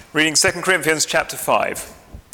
Reading 2 Corinthians chapter 5.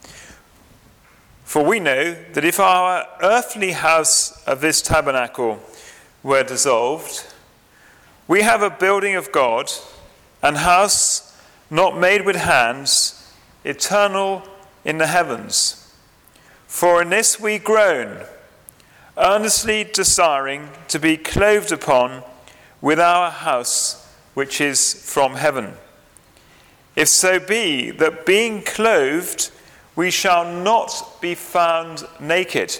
For we know that if our earthly house of this tabernacle were dissolved, we have a building of God, an house not made with hands, eternal in the heavens. For in this we groan, earnestly desiring to be clothed upon with our house which is from heaven. If so be that being clothed, we shall not be found naked.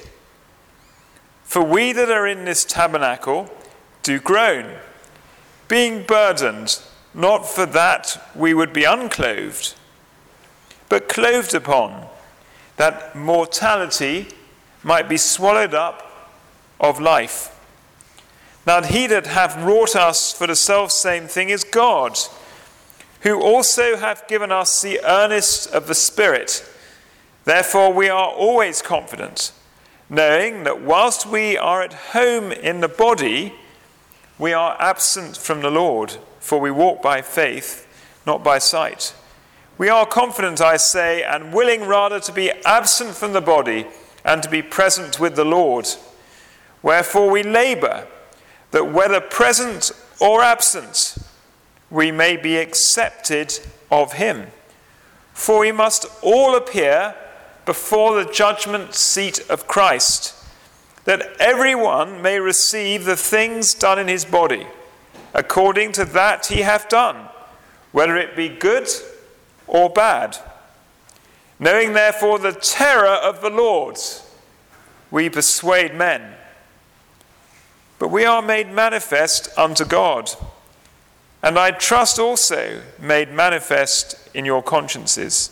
For we that are in this tabernacle do groan, being burdened, not for that we would be unclothed, but clothed upon, that mortality might be swallowed up of life. Now he that hath wrought us for the selfsame thing is God, who also hath given us the earnest of the Spirit. Therefore we are always confident, knowing that whilst we are at home in the body, we are absent from the Lord, for we walk by faith, not by sight. We are confident, I say, and willing rather to be absent from the body and to be present with the Lord. Wherefore we labour, that whether present or absent, we may be accepted of him. For we must all appear before the judgment seat of Christ, that everyone may receive the things done in his body, according to that he hath done, whether it be good or bad. Knowing therefore the terror of the Lord, we persuade men. But we are made manifest unto God, and I trust also made manifest in your consciences.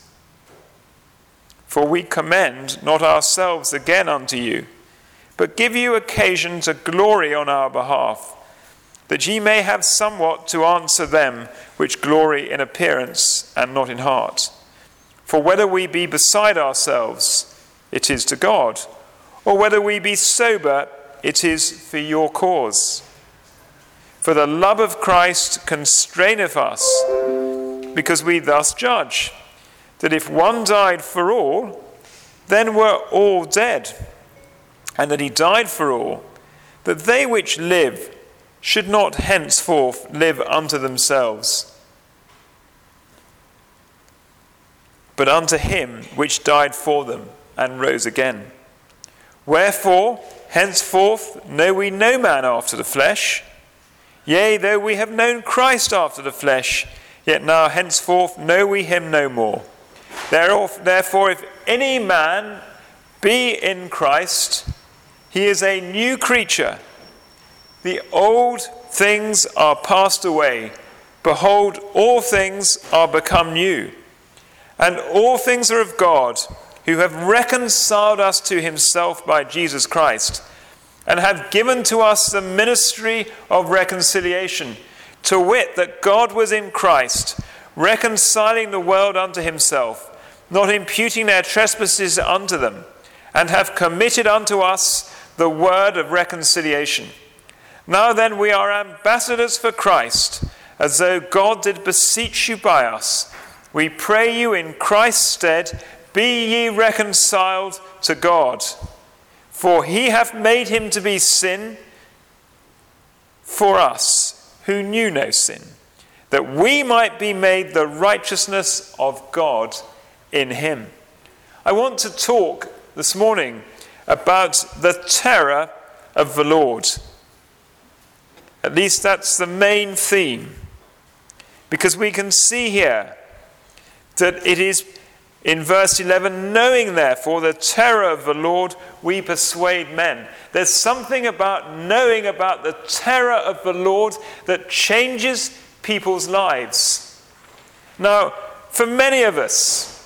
For we commend not ourselves again unto you, but give you occasion to glory on our behalf, that ye may have somewhat to answer them which glory in appearance and not in heart. For whether we be beside ourselves, it is to God, or whether we be sober, it is for your cause. For the love of Christ constraineth us, because we thus judge, that if one died for all, then were all dead, and that he died for all, that they which live should not henceforth live unto themselves, but unto him which died for them and rose again. Wherefore, henceforth know we no man after the flesh. Yea, though we have known Christ after the flesh, yet now henceforth know we him no more. Therefore, if any man be in Christ, he is a new creature. The old things are passed away. Behold, all things are become new. And all things are of God, who have reconciled us to himself by Jesus Christ, and have given to us the ministry of reconciliation, to wit, that God was in Christ, reconciling the world unto himself, not imputing their trespasses unto them, and have committed unto us the word of reconciliation. Now then we are ambassadors for Christ, as though God did beseech you by us. We pray you in Christ's stead, be ye reconciled to God. For he hath made him to be sin for us, who knew no sin, that we might be made the righteousness of God in him. I want to talk this morning about the terror of the Lord. At least that's the main theme, because we can see here that it is in verse 11, knowing therefore the terror of the Lord, we persuade men. There's something about knowing about the terror of the Lord that changes people's lives. Now, for many of us,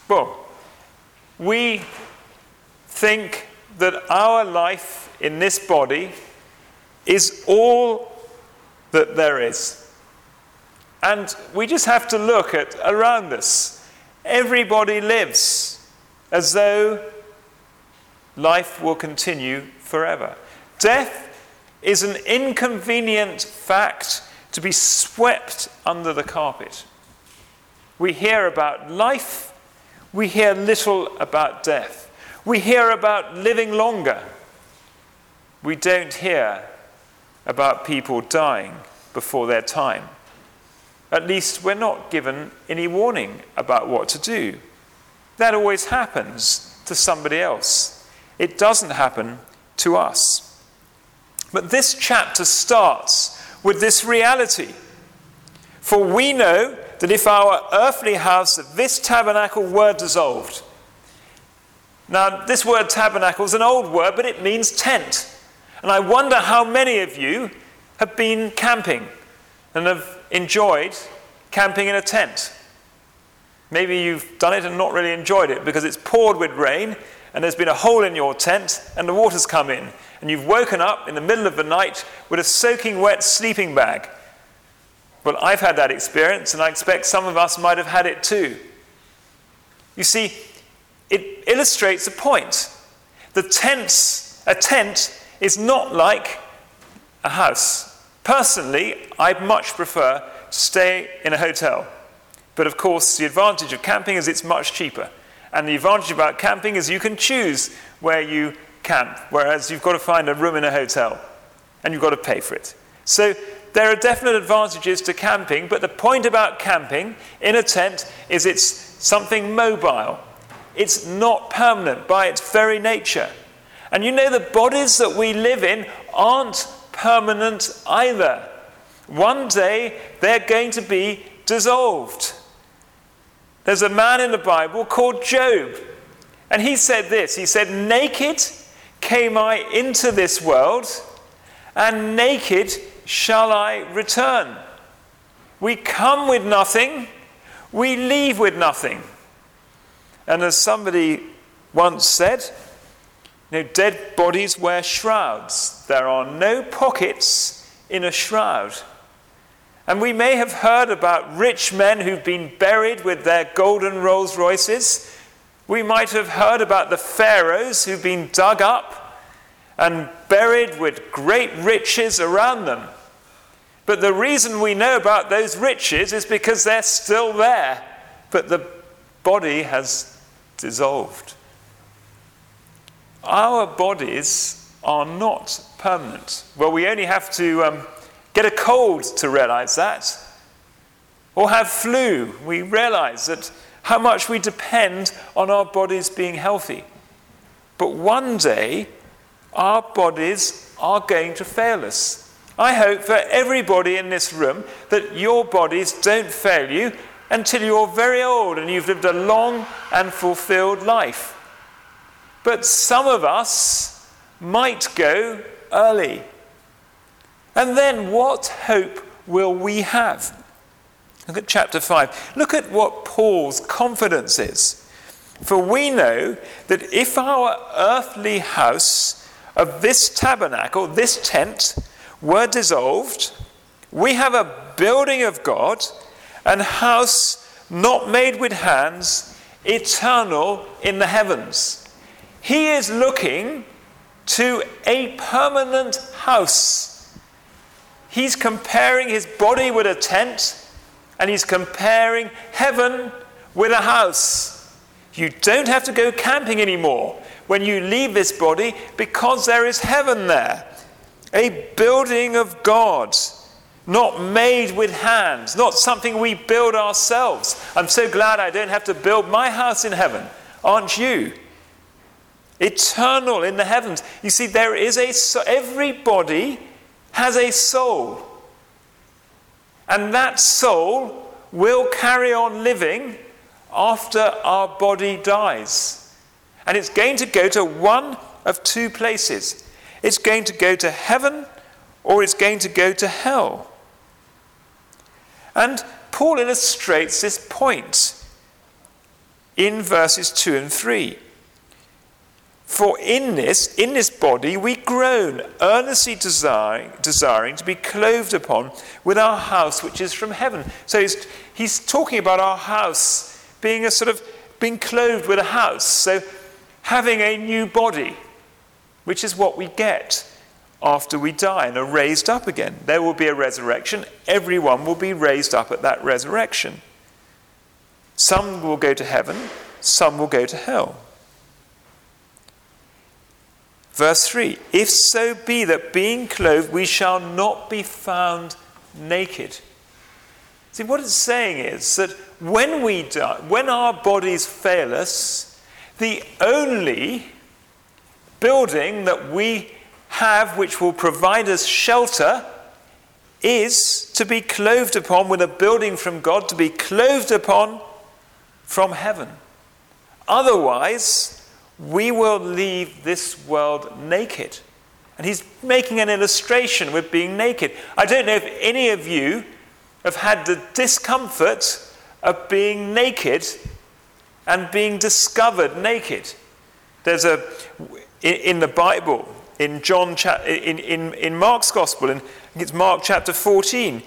we think that our life in this body is all that there is. And we just have to look at around us. Everybody lives as though life will continue forever. Death is an inconvenient fact to be swept under the carpet. We hear about life. We hear little about death. We hear about living longer. We don't hear about people dying before their time. At least we're not given any warning about what to do. That always happens to somebody else. It doesn't happen to us. But this chapter starts with this reality. For we know that if our earthly house of this tabernacle were dissolved. Now, this word tabernacle is an old word, but it means tent. And I wonder how many of you have been camping and have enjoyed camping in a tent. Maybe you've done it and not really enjoyed it because it's poured with rain and there's been a hole in your tent and the water's come in and you've woken up in the middle of the night with a soaking wet sleeping bag. Well, I've had that experience and I expect some of us might have had it too. You see, it illustrates a point. A tent is not like a house. Personally, I'd much prefer to stay in a hotel. But of course, the advantage of camping is it's much cheaper. And the advantage about camping is you can choose where you camp, whereas you've got to find a room in a hotel, and you've got to pay for it. So there are definite advantages to camping, but the point about camping in a tent is it's something mobile. It's not permanent by its very nature. And you know, the bodies that we live in aren't permanent either. One day, they're going to be dissolved. There's a man in the Bible called Job, and he said this. He said, "Naked came I into this world, and naked shall I return." We come with nothing, we leave with nothing. And as somebody once said, dead bodies wear shrouds. There are no pockets in a shroud. And we may have heard about rich men who've been buried with their golden Rolls Royces. We might have heard about the pharaohs who've been dug up and buried with great riches around them. But the reason we know about those riches is because they're still there, but the body has dissolved. Our bodies are not permanent. Well, we only have to get a cold to realize that, or have flu. We realize that how much we depend on our bodies being healthy. But one day, our bodies are going to fail us. I hope for everybody in this room that your bodies don't fail you until you're very old and you've lived a long and fulfilled life. But some of us might go early. And then what hope will we have? Look at chapter 5. Look at what Paul's confidence is. For we know that if our earthly house of this tabernacle, this tent, were dissolved, we have a building of God, an house not made with hands, eternal in the heavens. He is looking to a permanent house. He's comparing his body with a tent, and he's comparing heaven with a house. You don't have to go camping anymore when you leave this body because there is heaven there. A building of God, not made with hands, not something we build ourselves. I'm so glad I don't have to build my house in heaven, aren't you? Eternal in the heavens. You see, there is everybody has a soul. And that soul will carry on living after our body dies. And it's going to go to one of two places. It's going to go to heaven, or it's going to go to hell. And Paul illustrates this point in verses 2 and 3. For in this body we groan, earnestly desiring to be clothed upon with our house which is from heaven. So he's talking about our house being being clothed with a house. So having a new body, which is what we get after we die and are raised up again. There will be a resurrection. Everyone will be raised up at that resurrection. Some will go to heaven, some will go to hell. Verse 3, if so be that being clothed we shall not be found naked. See, what it's saying is that when we die, when our bodies fail us, the only building that we have which will provide us shelter is to be clothed upon with a building from God, to be clothed upon from heaven. Otherwise, we will leave this world naked. And he's making an illustration with being naked. I don't know if any of you have had the discomfort of being naked and being discovered naked. There's in the Bible, in Mark's Gospel, and it's Mark chapter 14.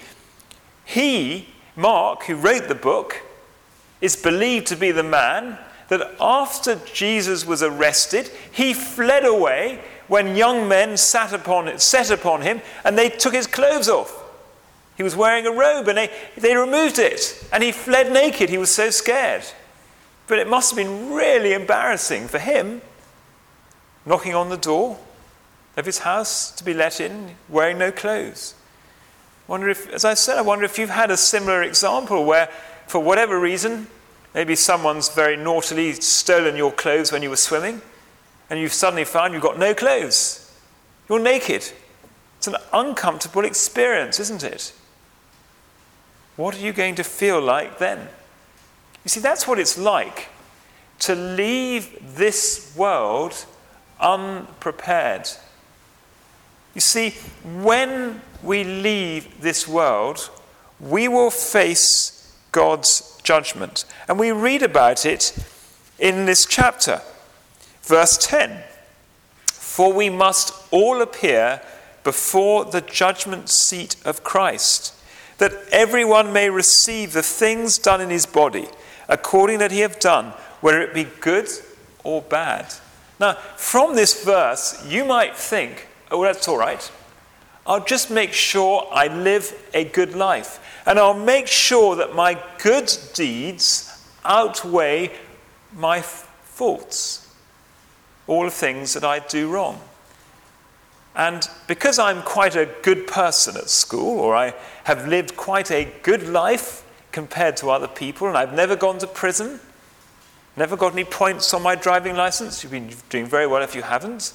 Mark, who wrote the book, is believed to be the man that after Jesus was arrested, he fled away when young men set upon him, and they took his clothes off. He was wearing a robe, and they removed it, and he fled naked. He was so scared. But it must have been really embarrassing for him, knocking on the door of his house to be let in, wearing no clothes. I wonder if you've had a similar example where, for whatever reason, maybe someone's very naughtily stolen your clothes when you were swimming, and you've suddenly found you've got no clothes. You're naked. It's an uncomfortable experience, isn't it? What are you going to feel like then? You see, that's what it's like to leave this world unprepared. You see, when we leave this world, we will face God's judgment. And we read about it in this chapter. Verse 10, for we must all appear before the judgment seat of Christ, that everyone may receive the things done in his body, according that he have done, whether it be good or bad. Now, from this verse, you might think, oh, that's all right. I'll just make sure I live a good life. And I'll make sure that my good deeds outweigh my faults, all the things that I do wrong. And because I'm quite a good person at school, or I have lived quite a good life compared to other people, and I've never gone to prison, never got any points on my driving license, you've been doing very well if you haven't,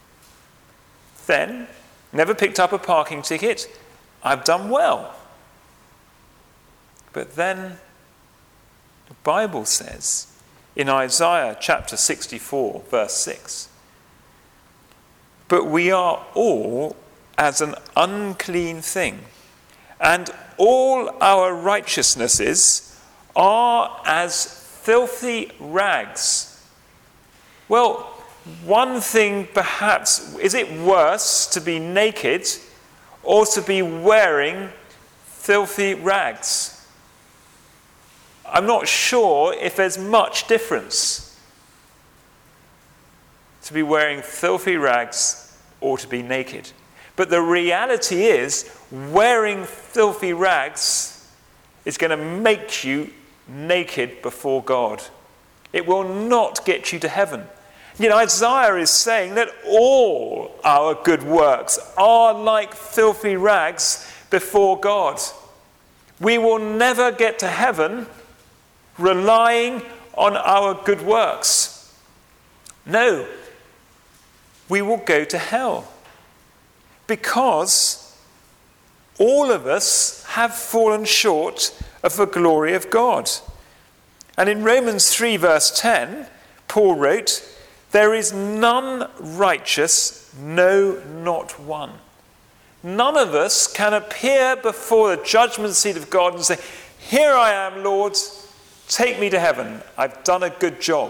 then never picked up a parking ticket, I've done well. But then the Bible says in Isaiah chapter 64, verse 6, but we are all as an unclean thing, and all our righteousnesses are as filthy rags. Well, one thing perhaps, is it worse to be naked or to be wearing filthy rags? I'm not sure if there's much difference to be wearing filthy rags or to be naked. But the reality is, wearing filthy rags is going to make you naked before God. It will not get you to heaven. You know, Isaiah is saying that all our good works are like filthy rags before God. We will never get to heaven relying on our good works. No, we will go to hell because all of us have fallen short of the glory of God. And in Romans 3 verse 10, Paul wrote, there is none righteous, no, not one. None of us can appear before the judgment seat of God and say, here I am, Lord, take me to heaven. I've done a good job.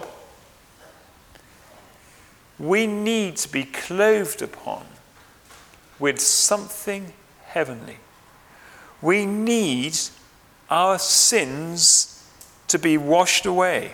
We need to be clothed upon with something heavenly. We need our sins to be washed away.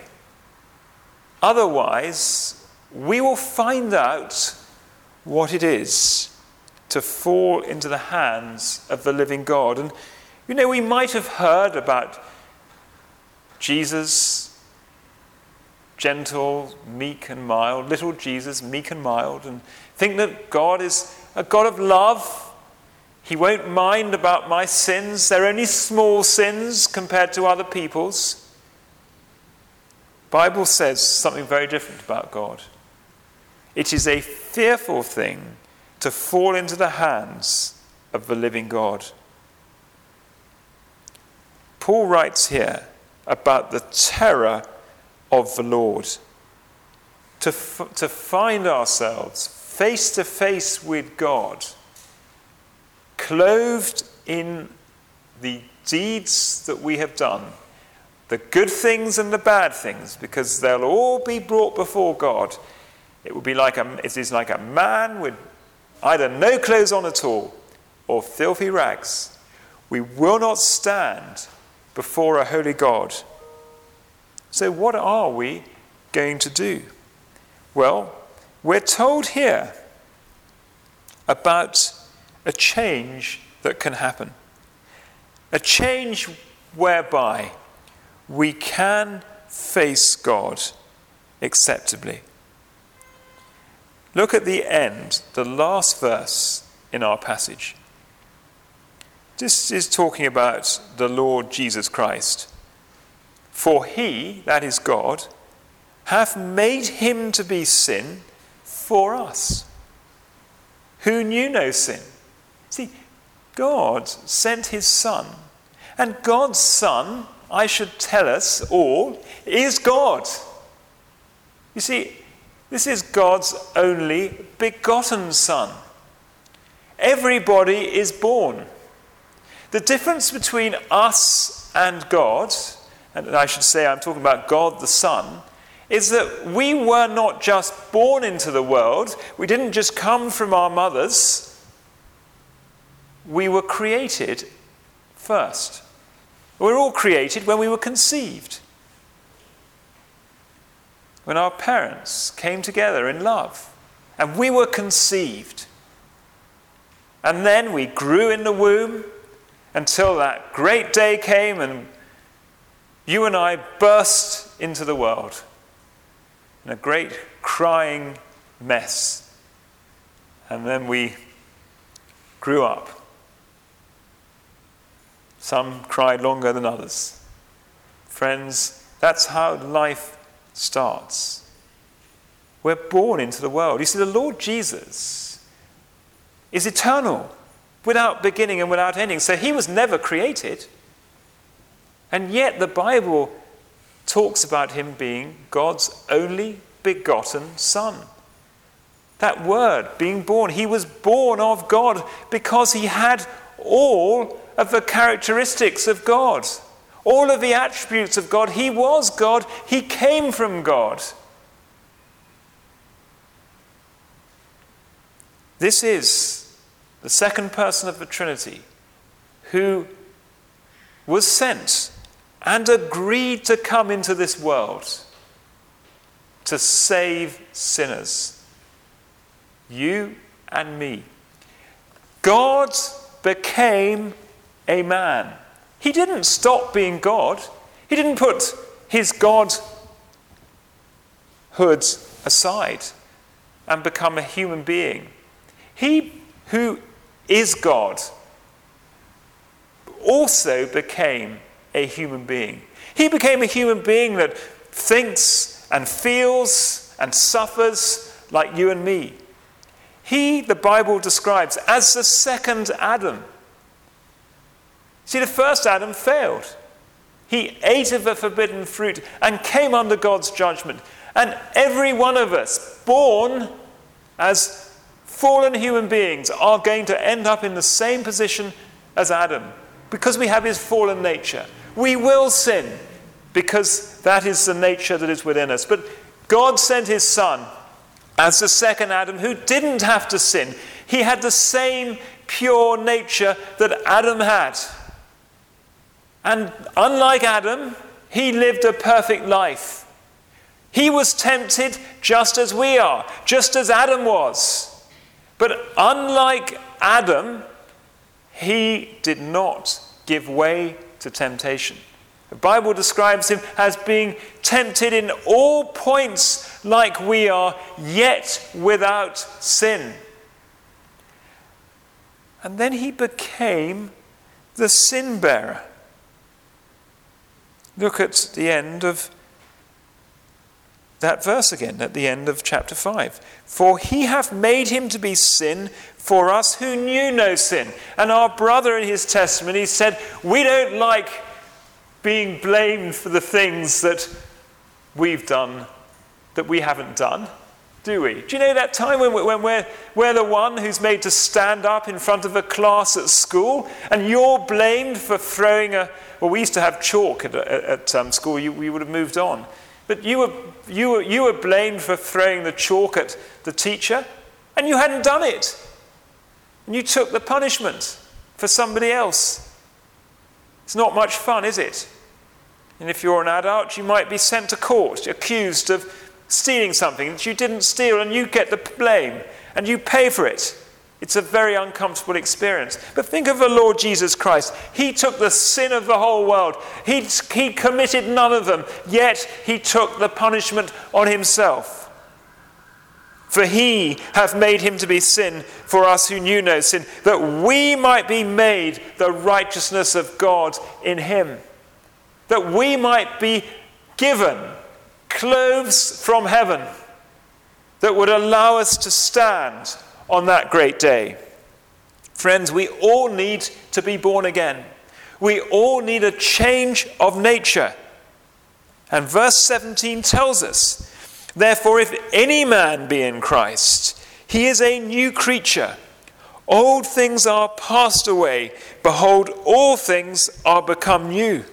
Otherwise, we will find out what it is to fall into the hands of the living God. And, you know, we might have heard about Jesus, gentle, meek and mild, little Jesus, meek and mild, and think that God is a God of love. He won't mind about my sins. They're only small sins compared to other people's. The Bible says something very different about God. It is a fearful thing to fall into the hands of the living God. Paul writes here about the terror of the Lord. To find ourselves face to face with God, clothed in the deeds that we have done, the good things and the bad things, because they'll all be brought before God. It is like a man with either no clothes on at all or filthy rags. We will not stand before a holy God. So what are we going to do? Well, we're told here about a change that can happen. A change whereby we can face God acceptably. Look at the end, the last verse in our passage. This is talking about the Lord Jesus Christ. For he, that is God, hath made him to be sin for us, who knew no sin. See, God sent his Son, and God's Son, I should tell us all, is God. You see, this is God's only begotten Son. Everybody is born. The difference between us and God, and I should say I'm talking about God the Son, is that we were not just born into the world. We didn't just come from our mothers. We were created first. We were all created when we were conceived. When our parents came together in love, and we were conceived. And then we grew in the womb until that great day came and you and I burst into the world in a great crying mess. And then we grew up. Some cried longer than others. Friends, that's how life starts. We're born into the world. You see, the Lord Jesus is eternal, without beginning and without ending. So he was never created. And yet the Bible talks about him being God's only begotten Son. That word, being born, he was born of God because he had all of the characteristics of God. All of the attributes of God. He was God. He came from God. This is the second person of the Trinity who was sent and agreed to come into this world to save sinners. You and me. God became a man. He didn't stop being God. He didn't put his godhood aside and become a human being. He who is God also became a human being. He became a human being that thinks and feels and suffers like you and me. He, the Bible describes as the second Adam. See, the first Adam failed. He ate of the forbidden fruit and came under God's judgment. And every one of us, born as fallen human beings, are going to end up in the same position as Adam because we have his fallen nature. We will sin because that is the nature that is within us. But God sent his Son as the second Adam who didn't have to sin. He had the same pure nature that Adam had. And unlike Adam, he lived a perfect life. He was tempted just as we are, just as Adam was. But unlike Adam, he did not give way to temptation. The Bible describes him as being tempted in all points like we are, yet without sin. And then he became the sin bearer. Look at the end of that verse again, at the end of chapter 5. For he hath made him to be sin for us who knew no sin. And our brother in his testimony said, we don't like being blamed for the things that we've done that we haven't done, do we? Do you know that time when we're the one who's made to stand up in front of a class at school and you're blamed for throwing well, we used to have chalk at school, we would have moved on. But you were blamed for throwing the chalk at the teacher and you hadn't done it. And you took the punishment for somebody else. It's not much fun, is it? And if you're an adult, you might be sent to court, accused of stealing something that you didn't steal, and you get the blame, and you pay for it. It's a very uncomfortable experience. But think of the Lord Jesus Christ. He took the sin of the whole world. He committed none of them, yet he took the punishment on himself. For he hath made him to be sin for us who knew no sin, that we might be made the righteousness of God in him. That we might be given clothes from heaven that would allow us to stand on that great day. Friends, we all need to be born again. We all need a change of nature. And verse 17 tells us, therefore, if any man be in Christ, he is a new creature. Old things are passed away. Behold, all things are become new.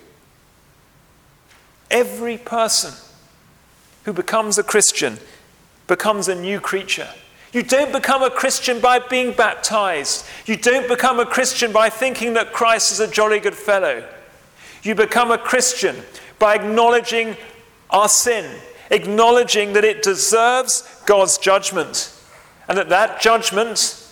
Every person who becomes a Christian becomes a new creature. You don't become a Christian by being baptized. You don't become a Christian by thinking that Christ is a jolly good fellow. You become a Christian by acknowledging our sin, acknowledging that it deserves God's judgment, and that judgment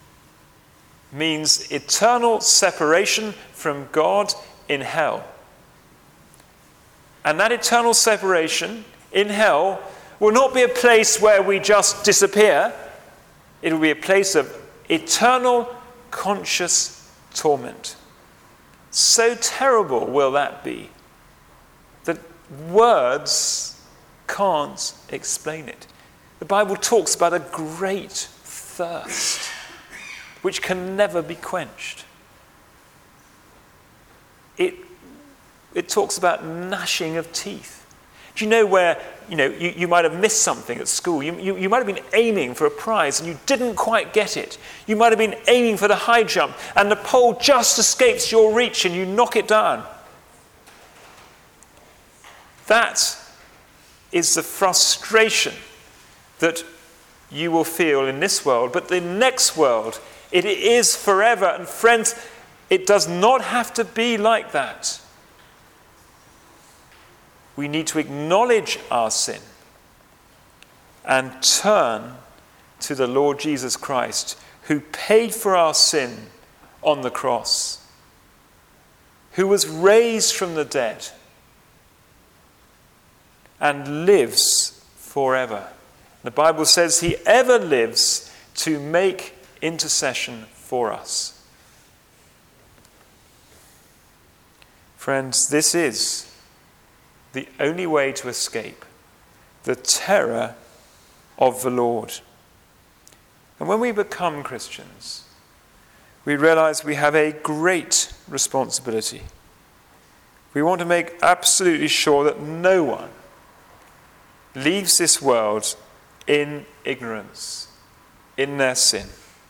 means eternal separation from God in hell. And that eternal separation in hell will not be a place where we just disappear. It will be a place of eternal conscious torment. So terrible will that be that words can't explain it. The Bible talks about a great thirst which can never be quenched. It talks about gnashing of teeth. Do you know where, you might have missed something at school. You might have been aiming for a prize and you didn't quite get it. You might have been aiming for the high jump and the pole just escapes your reach and you knock it down. That is the frustration that you will feel in this world. But the next world, it is forever. And friends, it does not have to be like that. We need to acknowledge our sin and turn to the Lord Jesus Christ, who paid for our sin on the cross, who was raised from the dead and lives forever. The Bible says he ever lives to make intercession for us. Friends, this is the only way to escape the terror of the Lord. And when we become Christians, we realize we have a great responsibility. We want to make absolutely sure that no one leaves this world in ignorance, in their sin.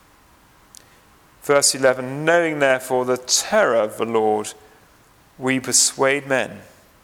Verse 11, knowing therefore the terror of the Lord, we persuade men.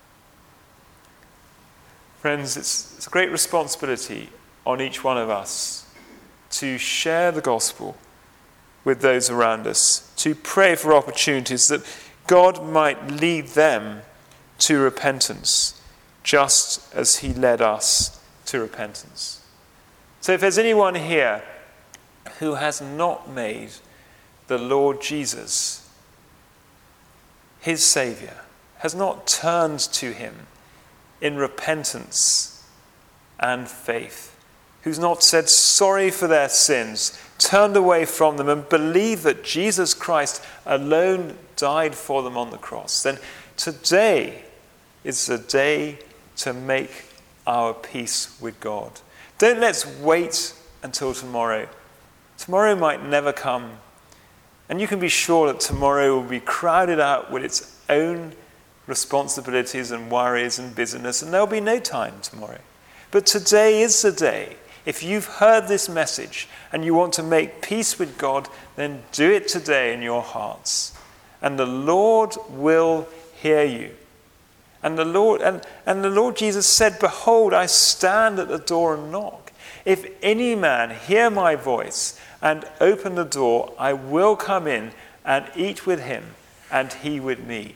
Friends, it's a great responsibility on each one of us to share the gospel with those around us, to pray for opportunities that God might lead them to repentance, just as he led us to repentance. So if there's anyone here who has not made the Lord Jesus his Saviour has not turned to him in repentance and faith, who's not said sorry for their sins, turned away from them, and believed that Jesus Christ alone died for them on the cross, then today is the day to make our peace with God. Don't let's wait until tomorrow. Tomorrow might never come. And you can be sure that tomorrow will be crowded out with its own responsibilities and worries and busyness, and there'll be no time tomorrow. But today is the day. If you've heard this message and you want to make peace with God, then do it today in your hearts. And the Lord will hear you. And the Lord Jesus said, "Behold, I stand at the door and knock. If any man hear my voice and open the door, I will come in and eat with him and he with me."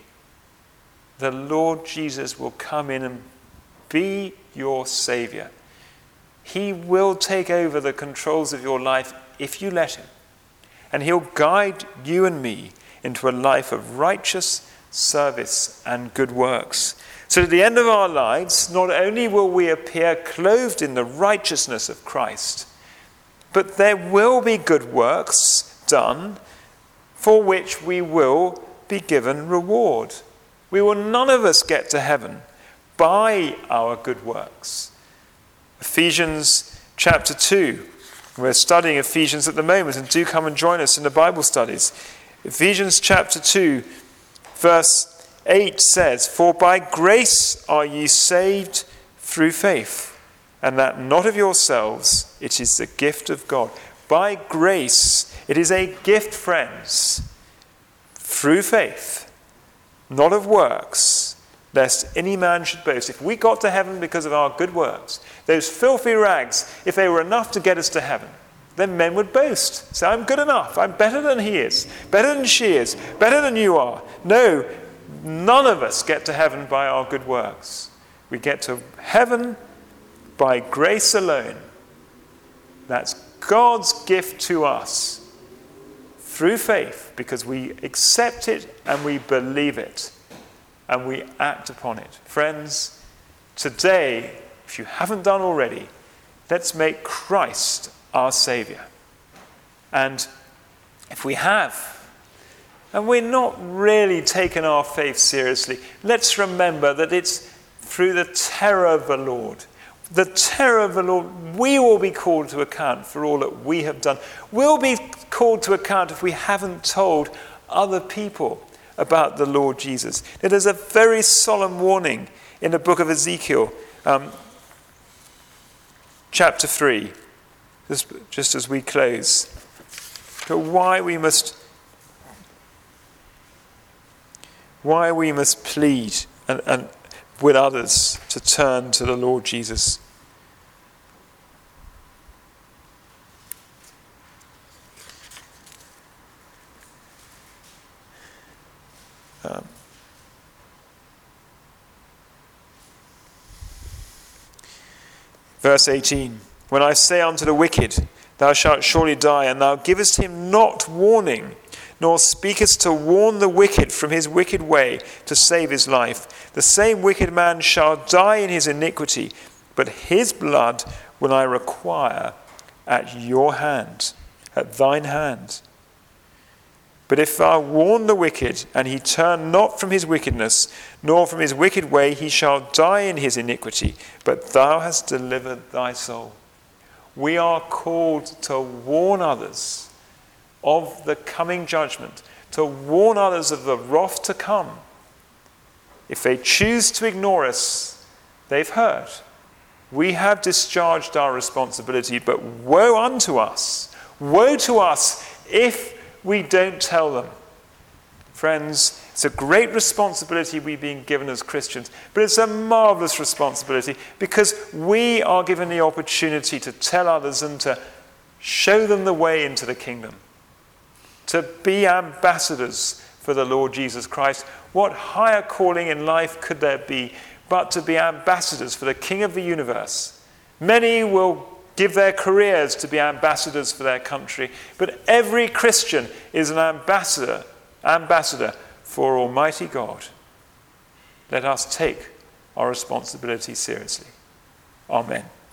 The Lord Jesus will come in and be your Savior. He will take over the controls of your life if you let him. And he'll guide you and me into a life of righteous service and good works. So at the end of our lives, not only will we appear clothed in the righteousness of Christ, but there will be good works done for which we will be given reward. We will none of us get to heaven by our good works. Ephesians chapter 2. We're studying Ephesians at the moment, and do come and join us in the Bible studies. Ephesians chapter 2, verse 8 says, "For by grace are ye saved through faith, and that not of yourselves, it is the gift of God." By grace, it is a gift, friends, through faith, not of works, lest any man should boast. If we got to heaven because of our good works, those filthy rags, if they were enough to get us to heaven, then men would boast. Say, "I'm good enough. I'm better than he is, better than she is, better than you are." No, none of us get to heaven by our good works. We get to heaven by grace alone. That's God's gift to us through faith, because we accept it and we believe it and we act upon it. Friends, today, if you haven't done already, let's make Christ our Saviour. And if we have, and we're not really taking our faith seriously, let's remember that it's through the terror of the Lord. The terror of the Lord, we will be called to account for all that we have done. We'll be called to account if we haven't told other people about the Lord Jesus. It is a very solemn warning in the book of Ezekiel, chapter 3, just as we close, to why we must plead and with others to turn to the Lord Jesus. Verse 18, "When I say unto the wicked, thou shalt surely die, and thou givest him not warning, nor speakest to warn the wicked from his wicked way to save his life, the same wicked man shall die in his iniquity, but his blood will I require at your hand, at thine hand. But if thou warn the wicked, and he turn not from his wickedness, nor from his wicked way, he shall die in his iniquity, but thou hast delivered thy soul." We are called to warn others of the coming judgment, to warn others of the wrath to come. If they choose to ignore us, they've heard. We have discharged our responsibility, but woe unto us, woe to us if we don't tell them. Friends, it's a great responsibility we've been given as Christians, but it's a marvelous responsibility because we are given the opportunity to tell others and to show them the way into the kingdom, to be ambassadors for the Lord Jesus Christ. What higher calling in life could there be but to be ambassadors for the King of the universe? Many will give their careers to be ambassadors for their country, but every Christian is an ambassador for Almighty God. let us take our responsibility seriously. Amen.